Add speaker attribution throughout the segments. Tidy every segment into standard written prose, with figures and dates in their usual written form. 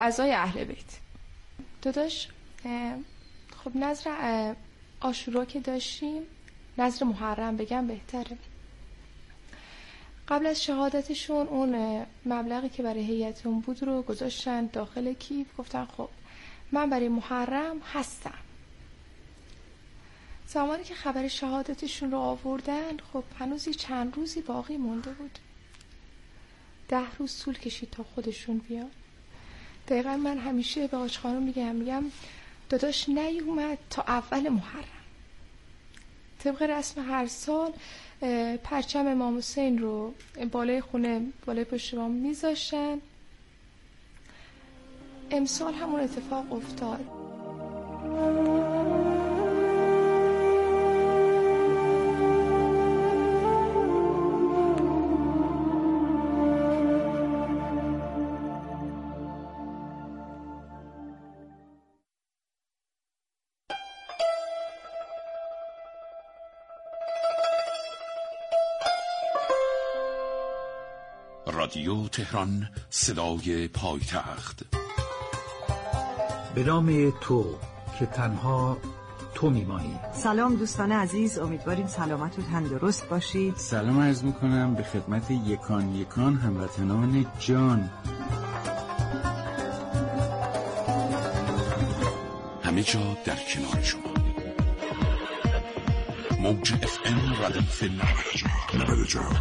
Speaker 1: اعضای اهل بیت. داداش خب نظر عاشورا که داشتیم، نظر محرم بگم بهتره. قبل از شهادتشون اون مبلغی که برای هیئتون بود رو گذاشتن داخل کیف، گفتن خب من برای محرم هستم. زمانی که خبر شهادتشون رو آوردن، خب هنوز چند روزی باقی مونده بود. 10 روز طول کشید تا خودشون بیان. دقیقا من همیشه به آج خانم میگم داداش نیومد تا اول محرم. طبق رسم هر سال پرچم امام حسین رو بالای خونه، بالای پشت بام میذاشتن. امسال همون اتفاق افتاد.
Speaker 2: رادیو تهران، صدای پایتخت.
Speaker 3: به نام تو که تنها تو میمانی.
Speaker 4: سلام دوستان عزیز، امیدواریم سلامت و تندرست باشید.
Speaker 5: سلام عرض میکنم به خدمت یکان یکان هموطنان جان.
Speaker 2: همه جا در کنار شما. موج FM ردیف 94،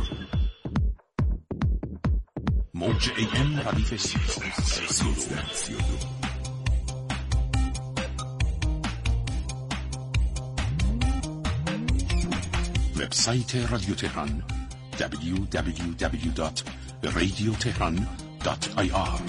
Speaker 2: موج AM ردیف 1332. وبسایت رادیو تهران www.radiotehran.ir.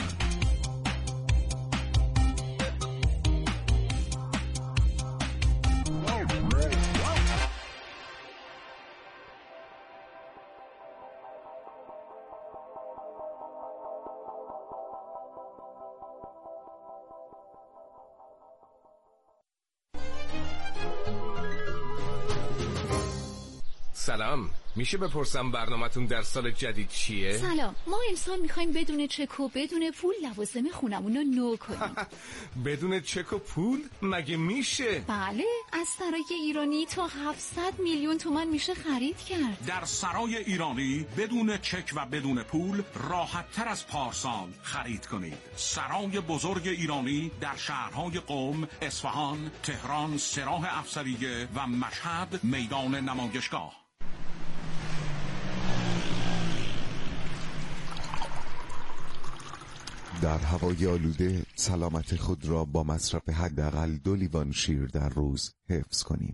Speaker 6: سلام، میشه بپرسم برنامه‌تون در سال جدید چیه؟
Speaker 7: سلام، ما امسال میخوایم بدون چک و بدون پول لوازم خونمون رو نو کنیم.
Speaker 6: بدون چک و پول؟ مگه میشه؟
Speaker 7: بله، از سرای ایرانی تا 700 میلیون تومان میشه خرید کرد.
Speaker 2: در سرای ایرانی بدون چک و بدون پول راحت تر از پارسال خرید کنید. سرای بزرگ ایرانی در شهرهای قم، اصفهان، تهران، سراح افسریه و مشهد میدان نمایشگاه.
Speaker 8: در هوای آلوده سلامت خود را با مصرف حداقل 2 لیوان شیر در روز حفظ کنیم.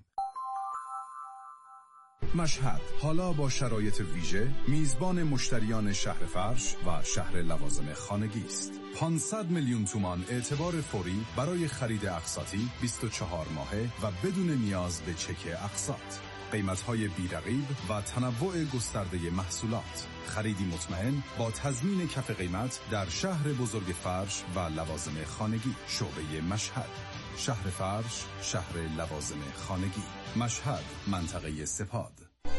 Speaker 9: مشهد حالا با شرایط ویژه میزبان مشتریان شهر فرش و شهر لوازم خانگی است. 500 میلیون تومان اعتبار فوری برای خرید اقساطی 24 ماهه و بدون نیاز به چک اقساط. قیمت‌های بی‌رقیب و تنوع گسترده محصولات. خریدی مطمئن با تضمین کف قیمت در شهر بزرگ فرش و لوازم خانگی. شعبه مشهد، شهر فرش، شهر لوازم خانگی. مشهد، منطقه سپاد.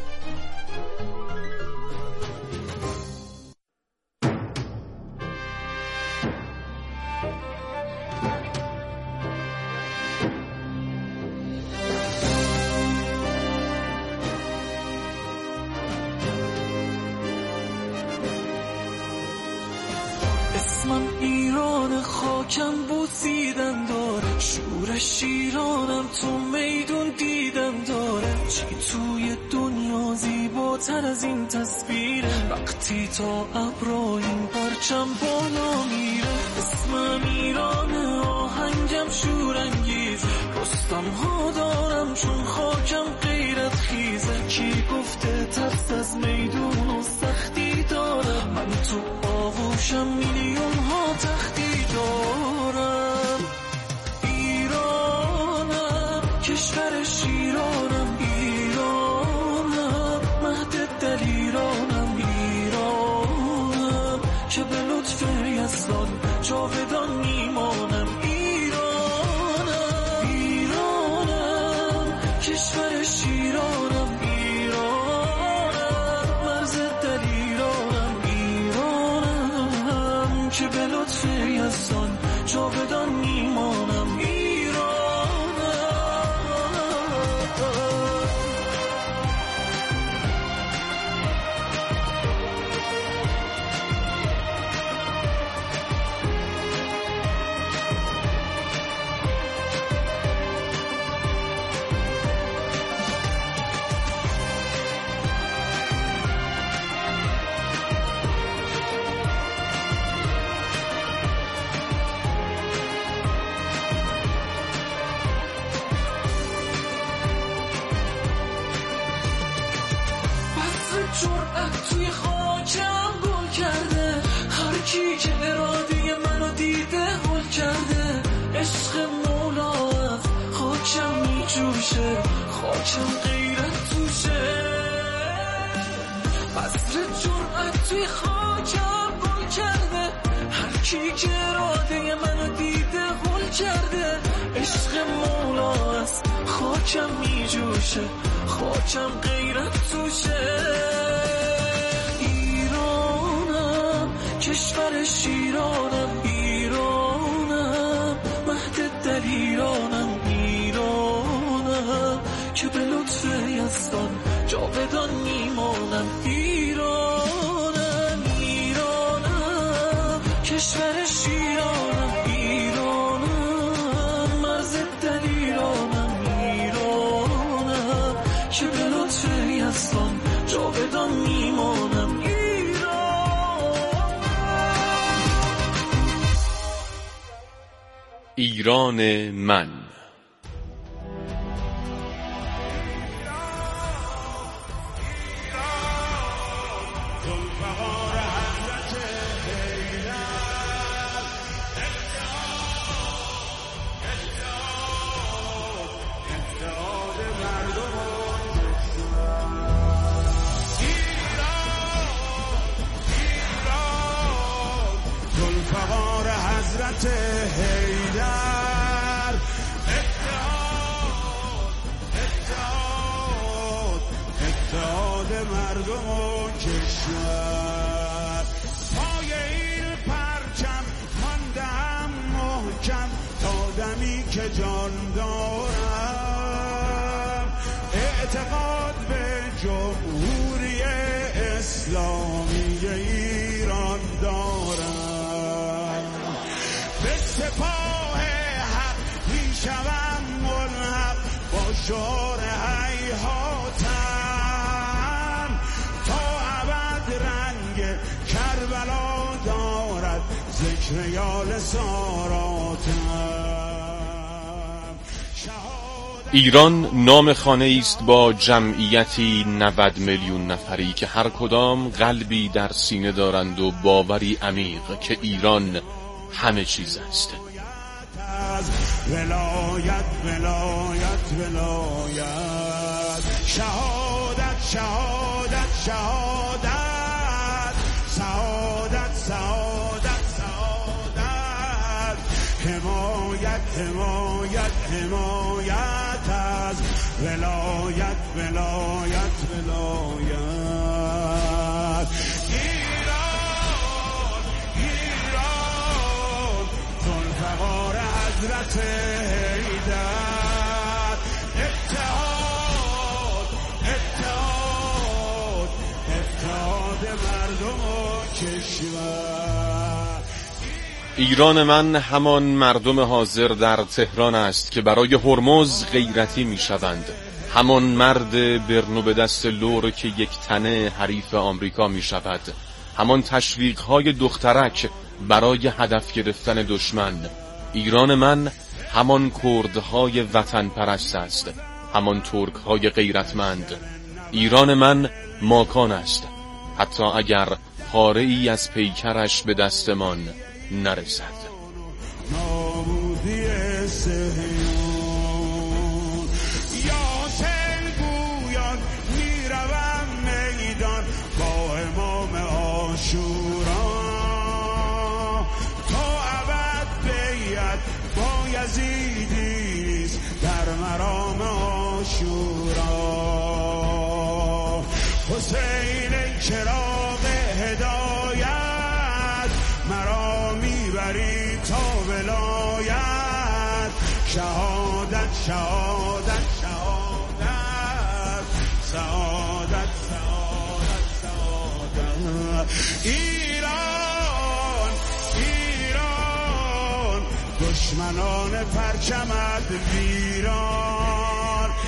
Speaker 10: ایران خاکم بوسیدن داره، شورش ایرانم تو میدون دیدن داره. چی توی دنیا زیباتر از این تصویره، وقتی تا ابرا این پرچم بالا میره. اسمم ایرانه، آهنگم شورانگیز، رستم ها دارم چون خاکم غیرت خیزه. کی گفته ترس از میدون و سختی داره، من تو آغوشم میلیون ها تختی دارم. ایرانم، کشور شیرانم، ایرانم، مهد دل ایرانم، ایرانم که به لطف یزدان جاودان میمانم. ایرانم، ایرانم، کشور شیرانم، ایرانم، جاودان میمانم جرأت توی خاکم گل کرده، هر کی که اراده منو دیده هل کرده. عشق مولا از خاکم میجوشه، خاکم غیرت توشه. بذر جرأت توی خاکم گل کرده، هر کی که اراده منو دیده هل کرده. عشق مولا از خاکم میجوشه، خاکم غیرت توشه. ایرانم کشور شیرانم، ایرانم مهد دلیرانم، ایرانم که به لطف یزدان جاودان میمانم. ایرانم ایرانم کشور شیرانم، ایرانم مرز دلیرانم، ایرانم که به لطف یزدان جاودان میمانم.
Speaker 11: ایران من.
Speaker 12: که جان دارم، اعتقاد به جمهوری اسلامی ایران دارم. به سپاه حق میشوم ملحق با شعار هیهاتم، تا ابد رنگ کربلا دارد ذکر یال ساراتم.
Speaker 11: ایران نام خانه است با جمعیتی 90 میلیون نفری که هر کدام قلبی در سینه دارند و باوری عمیق که ایران همه چیز است.
Speaker 12: ولایت ولایت ولایت، شهادت شهادت شهادت، سعادت سعادت سعادت، حمایت حمایت حمایت از ولایت ولایت ولایت. ایران ایران ذوالفقار حضرت حیدر، اتحاد اتحاد اتحاد مردم و کشور.
Speaker 11: ایران من همان مردم حاضر در تهران است که برای هرمز غیرتی می شوند، همان مرد برنو به دست لور که یک تنه حریف آمریکا می شود، همان تشویق‌های دخترک برای هدف گرفتن دشمن. ایران من همان کردهای وطن پرست است، همان ترک‌های غیرتمند. ایران من ماکان است، حتی اگر پاره‌ای از پیکرش به دستمان نرسد.
Speaker 12: نابودی صهیون یاسر گویان میروم میدان با امام عاشورا، تا ابد بیعت با یزیدیست در مرام عاشورا. حسین چراغ هدایت مرا میبری تا بلا باید شهادت شهادت شهادت سعادت سعادت سعادت ایران ایران دشمنان پرچمت ویران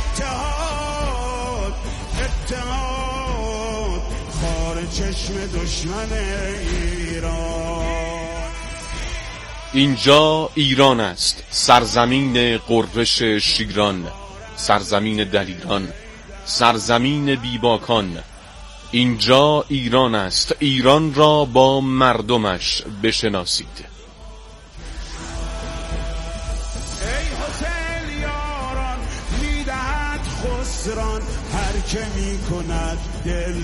Speaker 12: اتحاد اتحاد خار چشم دشمن ایران.
Speaker 11: اینجا ایران است، سرزمین غرش شیران، سرزمین دلیران، سرزمین بیباکان. اینجا ایران است، ایران را با مردمش بشناسید.
Speaker 12: ای حسین یاران میدهد خسران هر که میکند دل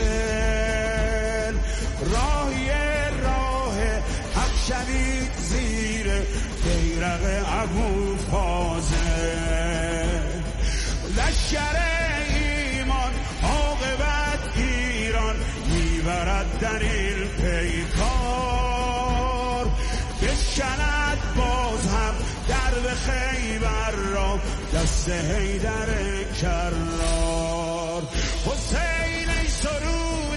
Speaker 12: دل راهی راه حق شوید زیر بیرق ابو فاضل لشکر ایمان عاقبت ایران میبرد در این پیکار بشکند باز هم درب خیبر را دست حیدر کرار. حسین ای سرود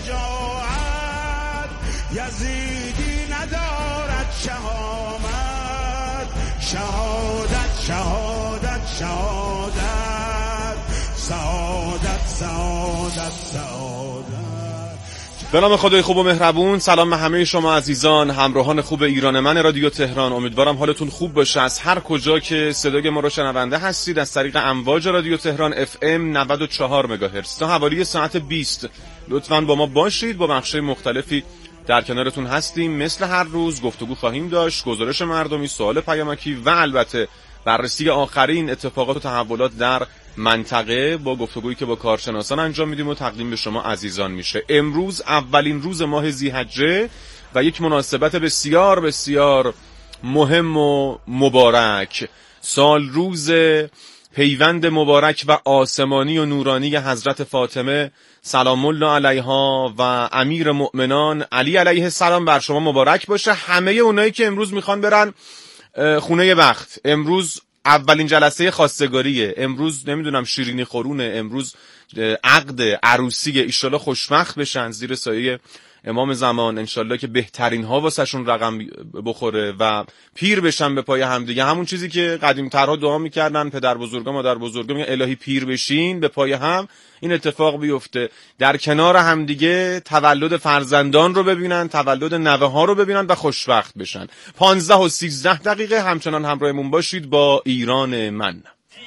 Speaker 12: شجاعت یزیدی ندارد شهامت شهادت شهادت شهادت سعادت سعادت سعادت.
Speaker 11: به نام خدای خوب و مهربون. سلام به همه شما عزیزان همراهان خوب ایران من رادیو تهران. امیدوارم حالتون خوب باشه از هر کجا که صدای ما رو شنونده هستید از طریق امواج رادیو تهران FM 94 مگاهرتز. تا حوالی ساعت 20 لطفاً با ما باشید. با بخش‌های مختلفی در کنارتون هستیم. مثل هر روز گفتگو خواهیم داشت، گزارش مردمی، سوال پیامکی و البته بررسی آخرین اتفاقات و تحولات در منطقه با گفتگویی که با کارشناسان انجام میدیم و تقدیم به شما عزیزان میشه. امروز اولین روز ماه ذی‌حجه و یک مناسبت بسیار بسیار مهم و مبارک، سال روز پیوند مبارک و آسمانی و نورانی حضرت فاطمه سلام الله علیها و امیر مؤمنان علی علیه السلام بر شما مبارک باشه. همه اونایی که امروز میخوان برن خونه بخت، امروز اولین جلسه خواستگاریه، امروز نمیدونم شیرینی خورونه، امروز عقد عروسیه، ایشالله خوشبخت بشن زیر سایه امام زمان، انشالله که بهترین ها واسهشون رقم بخوره و پیر بشن به پای همدیگه. همون چیزی که قدیم‌ترها دعا میکردن، پدر بزرگا مادر بزرگا میگن الهی پیر بشین به پای هم، این اتفاق بیفته، در کنار همدیگه تولد فرزندان رو ببینن، تولد نوه ها رو ببینن و خوشبخت بشن. 15:13 همچنان همراهمون باشید با ایران من.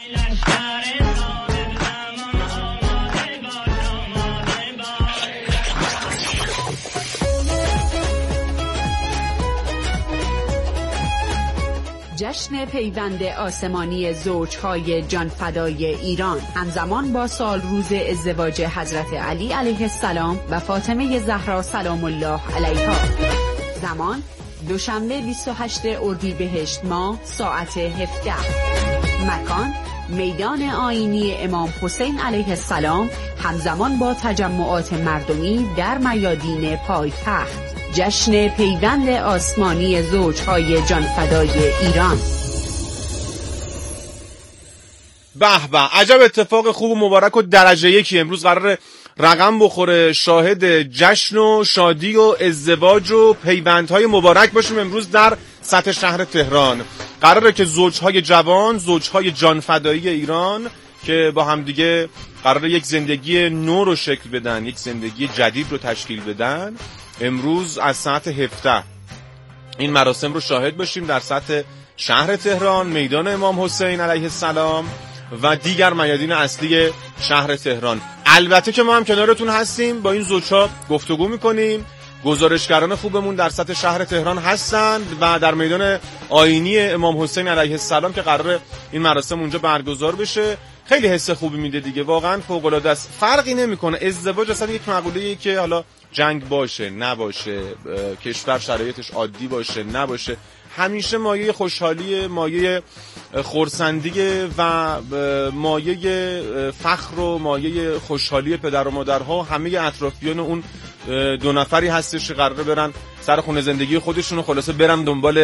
Speaker 13: جشن پیوند آسمانی زوجهای جانفدای ایران همزمان با سال روز ازدواج حضرت علی علیه السلام و فاطمه زهرا سلام الله علیها. زمان دوشنبه 28 اردیبهشت ماه ساعت 17. مکان میدان آیینی امام حسین علیه السلام همزمان با تجمعات مردمی در میادین پایتخت. جشن پیوند آسمانی زوجهای جانفدای ایران.
Speaker 11: به به، عجب اتفاق خوب و مبارک و درجه یکی امروز قراره رقم بخوره. شاهد جشن و شادی و ازدواج و پیوندهای مبارک باشیم امروز در سطح شهر تهران. قراره که زوجهای جوان، زوجهای جانفدایی ایران که با هم دیگه قراره یک زندگی نو رو شکل بدن، یک زندگی جدید رو تشکیل بدن، امروز از ساعت 17 این مراسم رو شاهد باشیم در سطح شهر تهران، میدان امام حسین علیه السلام و دیگر میادین اصلی شهر تهران. البته که ما هم کنارتون هستیم، با این زوجها گفتگو میکنیم، گزارشگران خوبمون در سطح شهر تهران هستند و در میدان آیینی امام حسین علیه السلام که قراره این مراسم اونجا برگزار بشه. خیلی حس خوبی میده دیگه، واقعا فوق العاده است. فرقی نمیکنه ازدواج اصلا یک مقوله‌ایه که حالا جنگ باشه نباشه، کشور شرایطش عادی باشه نباشه، همیشه مایه خوشحالی، مایه خرسندی و مایه فخر و مایه خوشحالی پدر و مادرها همه اطرافیان اون دو نفری هستش که قراره برن سر خونه زندگی خودشون و خلاصه برن دنبال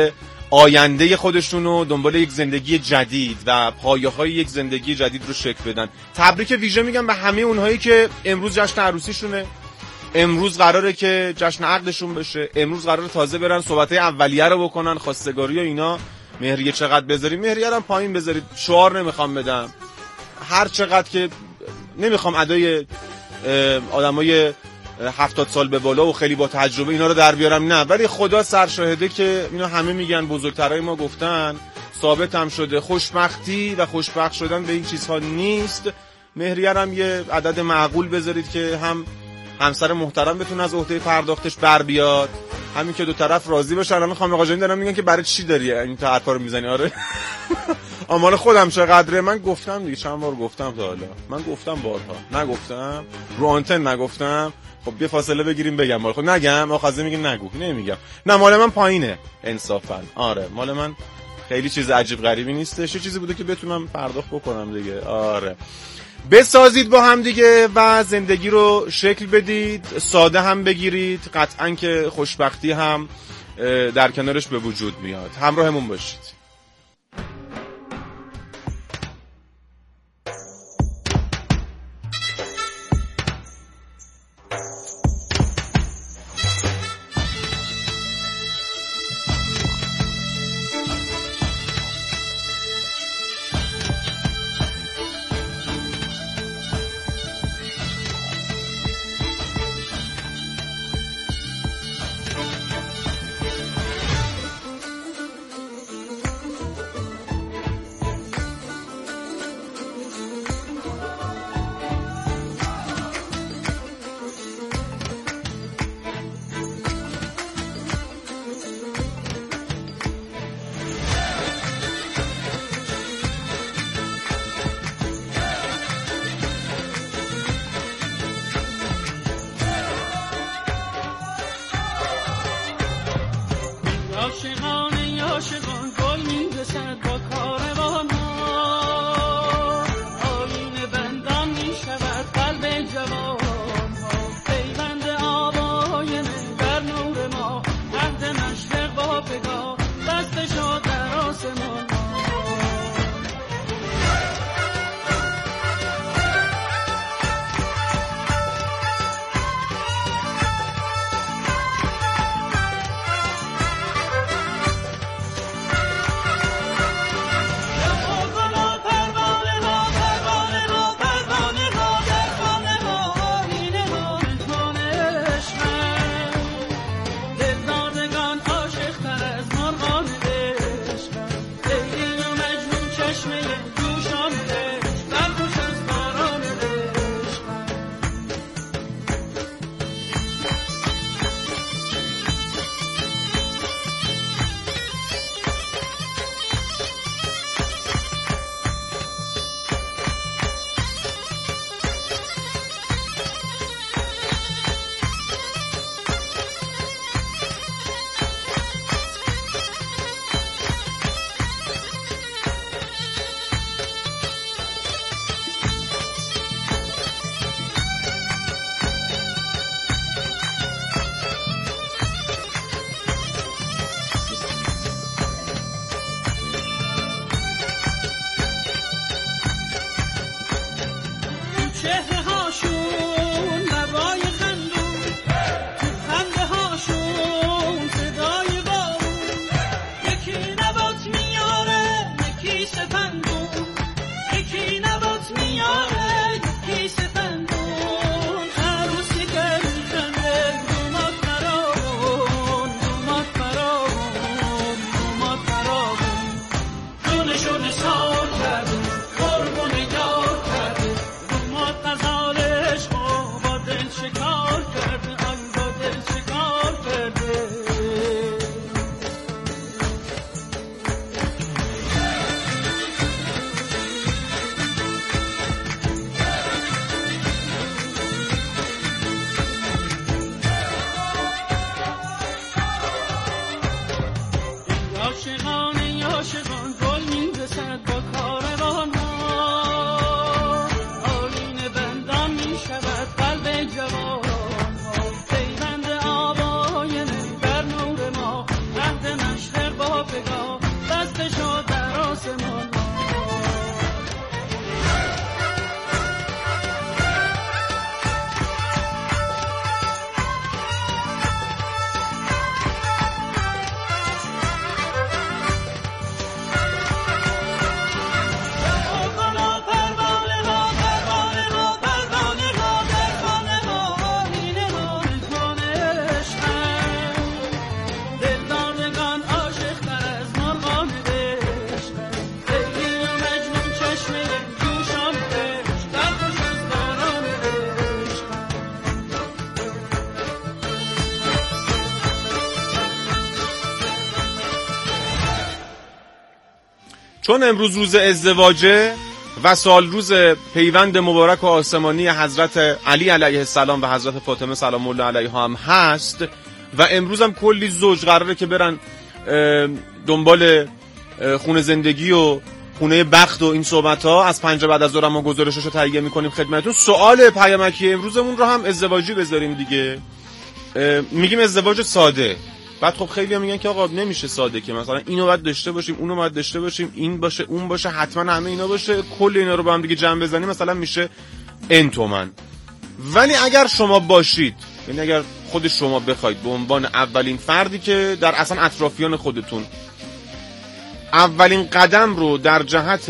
Speaker 11: آینده خودشونو دنبال یک زندگی جدید و پایه‌های یک زندگی جدید رو شکل بدن. تبریک ویژه میگم به همه اونهایی که امروز جشن عروسیشونه، امروز قراره که جشن عقدشون بشه، امروز قراره تازه برن صحبت‌های اولیه رو بکنن، خواستگاری و اینا. مهریه چقدر بذارید؟ مهریه رو پایین بذارید. شعار نمیخوام بدم، هر چقدر که نمیخوام ادای آدمای 70 سال به بالا و خیلی با تجربه اینا رو در بیارم، نه، ولی خدا سرشاهده که اینا همه میگن، بزرگترای ما گفتن، ثابت هم شده. خوشبختی و خوشبخت شدن به این چیزها نیست. مهریه هم یه عدد معقول بذارید که هم همسر محترم بتونه از عهده پرداختش بر بیاد، همین که دو طرف راضی بشن. الان خانم آقا جان دارن میگن که برای چی داری این تا حرفا رو میزنی؟ آره آمال خودم چقدره. من گفتم دیگه، چند بار گفتم تا حالا. من گفتم بارها، نگفتم رو آنتن نگفتم. خب یه فاصله بگیریم بگم. مال خود نگم، آخازه میگه نگو، نمیگم. نه مال من پایینه انصافا. آره مال من خیلی چیز عجیب غریبی نیستش، یه چیزی بوده که بتونم پرداخت بکنم دیگه. آره بسازید با هم دیگه و زندگی رو شکل بدید، ساده هم بگیرید، قطعاً که خوشبختی هم در کنارش به وجود میاد. همراهمون باشید.
Speaker 10: آسمان
Speaker 11: چون امروز روز ازدواجه و سال روز پیوند مبارک و آسمانی حضرت علی علیه السلام و حضرت فاطمه سلام الله علیها هم هست و امروز هم کلی زوج قراره که برن دنبال خونه زندگی و خونه بخت و این صحبت ها. از 5 بعد از ظهر ما گزارشش رو تهیه میکنیم خدمتتون. سوال پیامکی امروزمون رو هم ازدواجی بذاریم دیگه. میگیم ازدواج ساده. بعد خب خیلی هم میگن که آقا نمیشه ساده، که مثلا اینو باید داشته باشیم، اونو باید داشته باشیم، این باشه اون باشه، حتما همه اینا باشه، کل اینا رو با هم دیگه جمع بزنیم مثلا میشه ان تومن. ولی اگر شما باشید، یعنی اگر خود شما بخواید به عنوان اولین فردی که در اصلا اطرافیان خودتون اولین قدم رو در جهت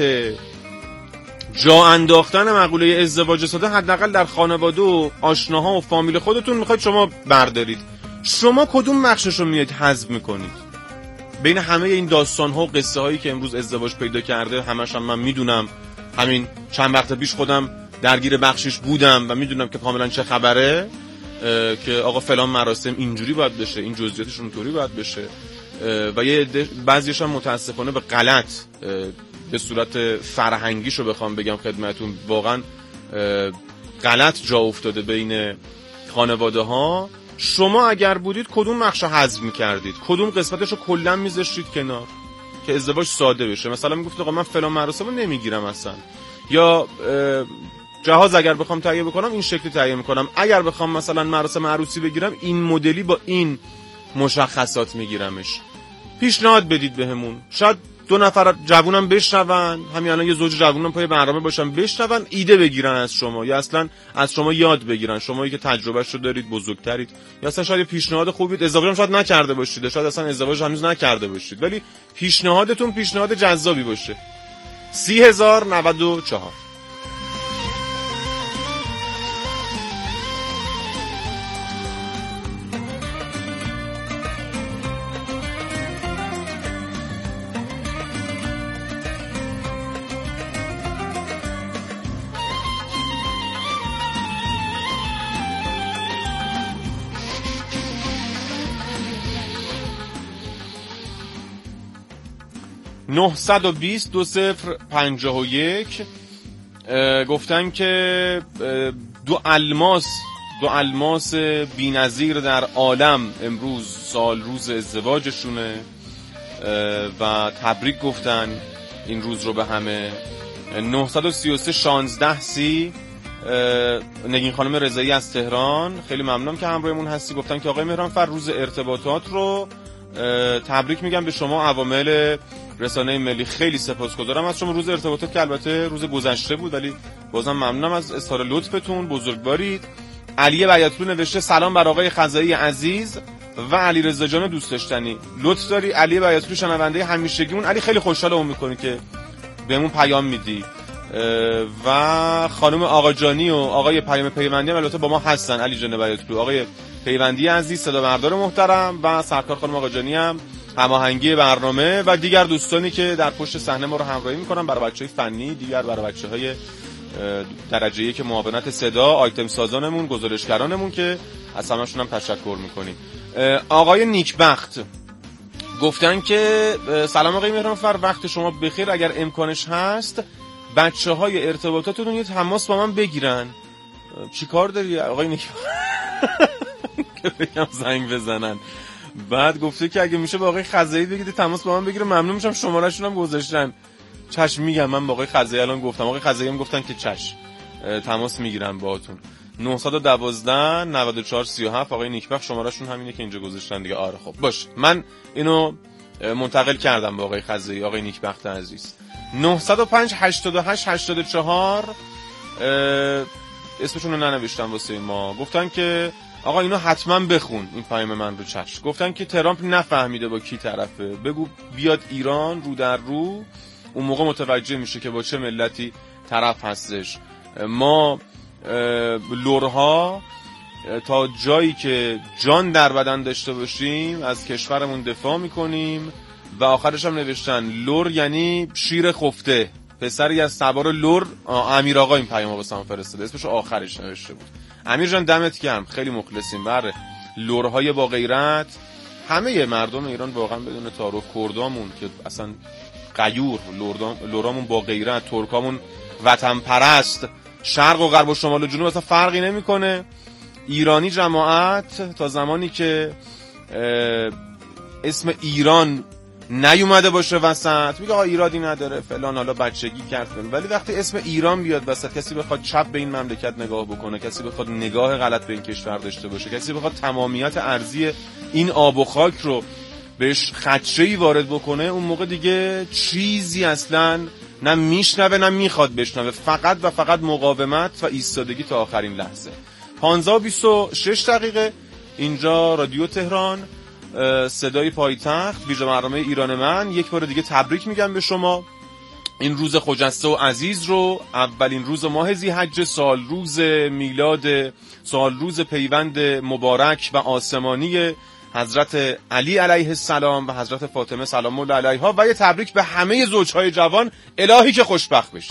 Speaker 11: جا انداختن مقوله ازدواج ساده حداقل در خانواده و آشناها و فامیل خودتون میخواید شما بردارید، شما کدوم بخشش رو میاد حذف میکنید؟ بین همه این داستان ها و قصه هایی که امروز ازدواج پیدا کرده، همش هم من میدونم، همین چند وقت پیش خودم درگیر بخشش بودم و میدونم که کاملا چه خبره، که آقا فلان مراسم اینجوری باید بشه، این جزئیاتش اونطوری باید بشه و یه بعضیش هم متاسفانه به غلط، به صورت فرهنگیشو بخوام بگم خدمتتون، واقعا غلط جا افتاده بین خانواده ها. شما اگر بودید کدوم بخش رو حذف می‌کردید؟ کدوم قسمتش رو کلا می‌ذاشتید کنار که ازدواج ساده بشه؟ مثلا میگفتید آقا من فلان مراسم رو نمیگیرم اصلا، یا جهاز اگر بخوام تهیه بکنم این شکلی تهیه می‌کنم، اگر بخوام مثلا مراسم عروسی بگیرم این مدلی با این مشخصات میگیرمش. پیشنهاد بدید بهمون، شاید 2 نفر جوونم بشنون، همین الان یه زوج جوونم پای برنامه باشن بشنون، ایده بگیرن از شما، یا اصلا از شما یاد بگیرن، شمایی که تجربهش رو دارید، بزرگترید، یا اصلا شاید پیشنهاد خوبید، ازدواج هم شاید نکرده باشید، شاید اصلا ازدواج هنوز نکرده باشید، ولی پیشنهادتون پیشنهاد جذابی باشه. 30094 920 2051 گفتن که دو الماس بی‌نظیر در عالم امروز سال روز ازدواجشونه و تبریک گفتن این روز رو به همه. 933 16 30 نگین خانم رضایی از تهران، خیلی ممنونم که همراهمون هستی. گفتن که آقای مهرانفر روز ارتباطات رو تبریک میگم به شما عوامل رسانه ملی، خیلی سپاسگزارم از شما. روز ارتباطات که البته روز گذشته بود ولی بازم ممنونم از اظهار لطفتون، بزرگوارید. علی بیاتلو نوشته سلام بر آقای خزایی عزیز و علی رضا جان دوست داشتنی. لطف داری علی بیاتلو، شنونده همیشگیمون. علی خیلی خوشحالم میکنی که بهمون پیام میدی و خانم آقا جانی و آقای پیام پیوندی هم البته با ما هستن. علی جان بیاتلو، آقای پیوندی عزیز، صدا بردار محترم و سرکار خانم آقا جانی هم هماهنگی برنامه و دیگر دوستانی که در پشت صحنه ما رو همراهی میکنن، برای بچهای فنی، دیگر برای بچهای درجه 1 معاونت صدا، آیتم سازانمون، گزارشگرانمون که از همشون هم تشکر میکنیم. آقای نیکبخت گفتن که سلام آقای مهرانفر، وقت شما بخیر، اگر امکانش هست بچهای ارتباطاتتون یه تماس با من بگیرن. چیکار داری آقای نیکبخت؟ که بگم زنگ بزنن. بعد گفته که اگه میشه با آقای خزایی بگید تماس با من بگیره، ممنون میشم. شماره‌شون هم گذاشتن. چشم میگم، من با آقای خزایی الان گفتم، آقای خزایی هم گفتن که چشم تماس میگیرن باهاتون. 912 94 37 آقای نیکبخت شماره‌شون همینه که اینجا گذاشتن دیگه. آره خب باش، من اینو منتقل کردم به آقای خزایی، آقای نیکبخت عزیز. 905 88 84 اسمشون رو ننوشتم واسه ما. گفتن که آقا اینو حتما بخون این پیام من رو. چشم. گفتن که ترامپ نفهمیده با کی طرفه، بگو بیاد ایران رو در رو، اون موقع متوجه میشه که با چه ملتی طرف هستش. ما لورها تا جایی که جان در بدن داشته باشیم از کشورمون دفاع میکنیم. و آخرش هم نوشتن لور یعنی شیر خفته. پسری از سوار لور، امیر آقا این پیامو واسم فرستاده، اسمش آخرش نوشته بود. امیر جان دمت گرم، خیلی مخلصیم. بله لورهای با غیرت، همه مردم ایران واقعا بدون تعارف، کردامون که اصلا غیور، لورامون با غیرت، ترکامون وطن پرست، شرق و غرب و شمال و جنوب اصلا فرقی نمیکنه. ایرانی جماعت تا زمانی که اسم ایران نیومده باشه وسط میگه آقا ایرادی نداره فلان، حالا بچگی کرد، ولی وقتی اسم ایران بیاد وسط، کسی بخواد چپ به این مملکت نگاه بکنه، کسی بخواد نگاه غلط به این کشور داشته باشه، کسی بخواد تمامیت ارضی این آب و خاک رو بهش خدشه‌ای وارد بکنه، اون موقع دیگه چیزی اصلا نه میشنوه نه میخواد بشنوه، فقط و فقط مقاومت و ایستادگی تا آخرین لحظه. 15:26 اینجا رادیو تهران، صدای پایتخت، ویژه برنامه ایران من. یک بار دیگه تبریک میگم به شما این روز خجسته و عزیز رو، اولین روز ماه ذی‌حجه، سال روز میلاد، سال روز پیوند مبارک و آسمانی حضرت علی علیه السلام و حضرت فاطمه سلام الله علیها. و یه تبریک به همه زوجهای جوان، الهی که خوشبخت بشه.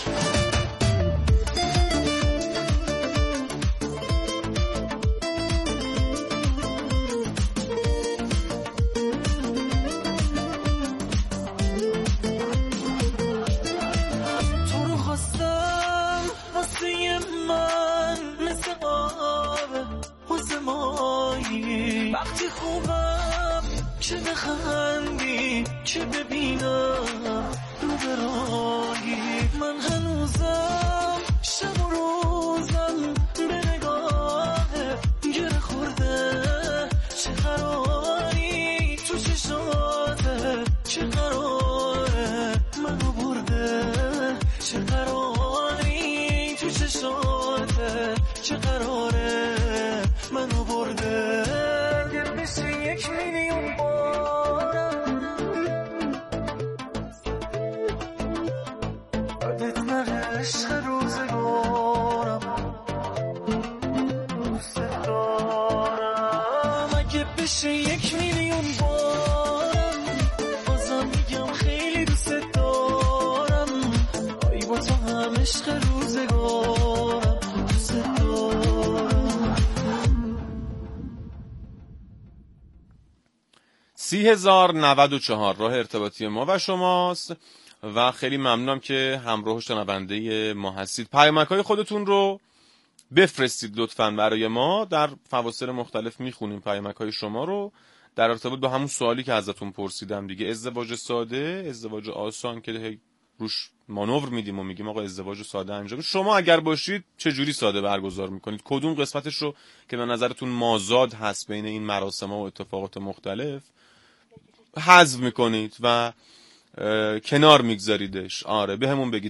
Speaker 10: وقتی خوبم چه بخندی چه ببینم رو براهی، من هنوزم شب و روزم به نگاه گره خورده. چه قراری تو چشاته، چه قراره منو برده، چه قراری تو چشاته، چه قراره منو برده. یک میلیون بارم عدد نره عشق روزگارم، دوست دارم. اگه بشه 1 میلیون بارم بازم میگم خیلی دوست دارم. ای با تو هم عشق روزگارم، دوست دارم.
Speaker 11: 30,094 راه ارتباطی ما و شماست و خیلی ممنونم که همراه شنونده ما هستید. پیامک‌های خودتون رو بفرستید لطفاً برای ما، در فواصل مختلف میخونیم پیامک‌های شما رو در ارتباط با همون سوالی که ازتون پرسیدم دیگه. ازدواج ساده، ازدواج آسان که روش مانور میدیم و میگیم آقا ازدواج ساده انجام، شما اگر باشید چه جوری ساده برگزار میکنید، کدوم قسمتش رو که به نظرتون مازاد هست بین این مراسم‌ها و اتفاقات مختلف حذف میکنید و کنار میگذاریدش. آره به همون بگید.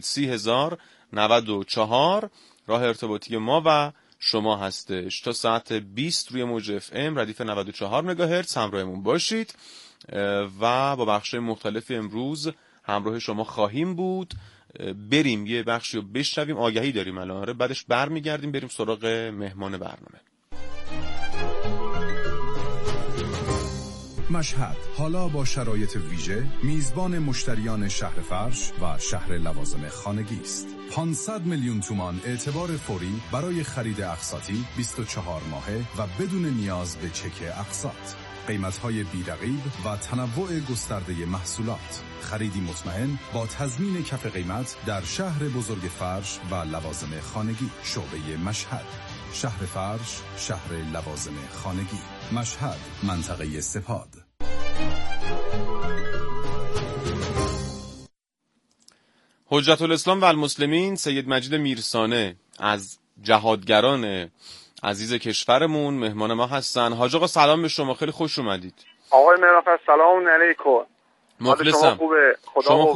Speaker 11: 30,094 راه ارتباطی ما و شما هستش. تا ساعت 20 روی موج اف ام ردیف 94 مگاهرتز همراهمون باشید و با بخش‌های مختلف امروز همراه شما خواهیم بود. بریم یه بخشی رو بشنویم، آگهی داریم الان، بعدش برمیگردیم بریم سراغ مهمان برنامه.
Speaker 9: مشهد حالا با شرایط ویژه میزبان مشتریان شهر فرش و شهر لوازم خانگی است. 500 میلیون تومان اعتبار فوری برای خرید اقساطی 24 ماهه و بدون نیاز به چک اقساط. قیمت‌های بی‌رقیب و تنوع گسترده محصولات. خریدی مطمئن با تضمین کف قیمت در شهر بزرگ فرش و لوازم خانگی. شعبه مشهد، شهر فرش، شهر لوازم خانگی. مشهد، منطقه سپاد.
Speaker 11: حجت الاسلام و المسلمین سید مجید میرسانه از جهادگران عزیز کشورمون مهمان ما هستن. حاج آقا سلام به شما، خیلی خوش اومدید.
Speaker 14: آقای مرافت سلام علیکم.
Speaker 11: مخلصم.
Speaker 14: شما خوبه؟ خدا